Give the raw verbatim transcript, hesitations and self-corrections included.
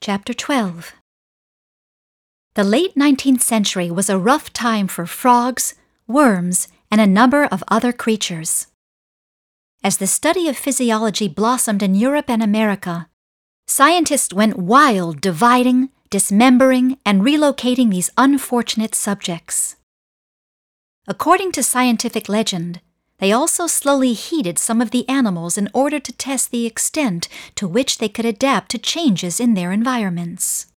Chapter twelve. The late nineteenth century was a rough time for frogs, worms, and a number of other creatures. As the study of physiology blossomed in Europe and America, scientists went wild dividing, dismembering, and relocating these unfortunate subjects. According to scientific legend, they also slowly heated some of the animals in order to test the extent to which they could adapt to changes in their environments.